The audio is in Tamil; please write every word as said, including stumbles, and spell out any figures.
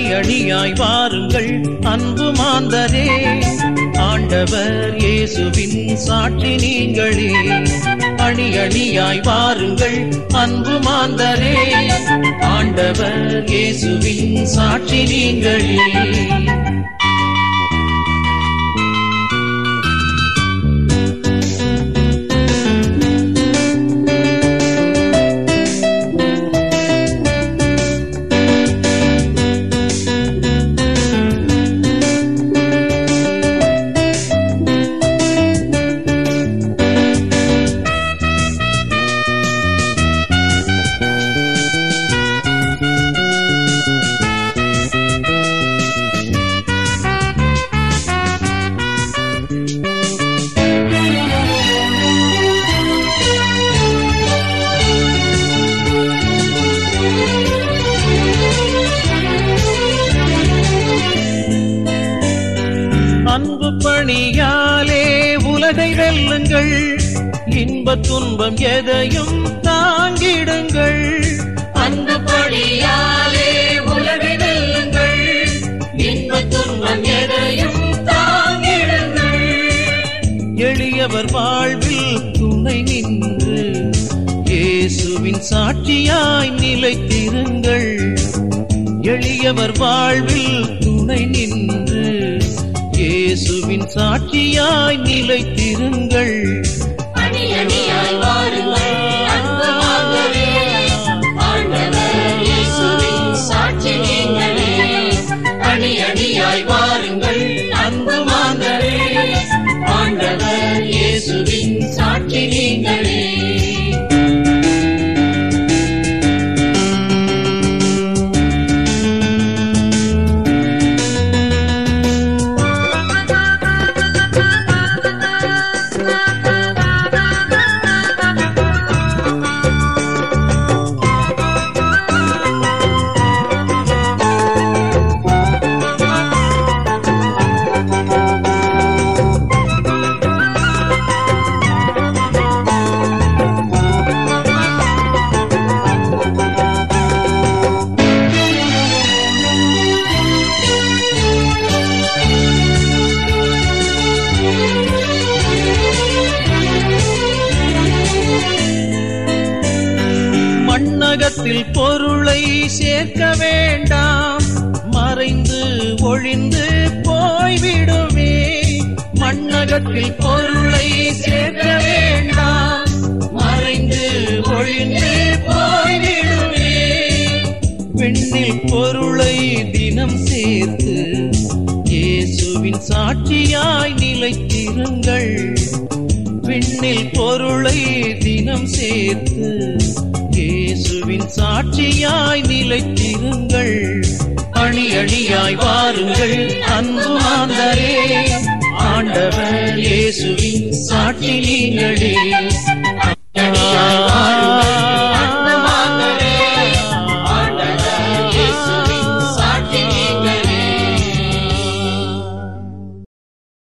அணியாய் வாருங்கள் அன்பு மாந்தரே, ஆண்டவர் இயேசுவின் சாட்சி நீங்களே. அணி அணியாய் வாருங்கள் அன்பு மாந்தரே, ஆண்டவர் இயேசுவின் சாட்சி நீங்களே. அன்பு பணியாலே உலகை வெல்லுங்கள், இன்ப துன்பம் எதையும் தாங்கிடுங்கள். அன்பு பணியாலே உலகை வெல்லுங்கள், இன்ப துன்பம் எதையும் தாங்கிடுங்கள். எளியவர் வாழ்வில் துணை நின்று இயேசுவின் சாட்சியாய் நிலைத்திருங்கள். எளியவர் வாழ்வில் துணை நின்று இயேசுவின் சாட்சியாய் நிலைத்திருங்கள். அணி அணியாய் வாருங்கள் அன்பு மாந்தரே, ஆண்டவர் இயேசுவின் சாட்சி நீங்களே. அணி அணியாய் வாருங்கள் அன்பு மாந்தரே, ஆண்டவர் இயேசுவின் சாட்சி நீங்களே. மண்ணகத்தில் பொருளை சேர்க்க வேண்டாம், மறைந்து ஒழிந்து போய்விடுமே. மண்ணகத்தில் பொருளை சேர்க்க வேண்டாம், மறைந்து ஒழிந்து போய்விடுமே. விண்ணில் பொருளை தினம் சேர்த்து இயேசுவின் சாட்சியாய் நிலைத்திருங்கள். விண்ணில் பொருளை தினம் சேர்த்து இயேசுவின் சாட்சியாய் நிலைத்திருங்கள். அணி அணியாய் வாருங்கள் அன்பு மாந்தரே, ஆண்டவர் இயேசுவின் சாட்சி நீங்களே.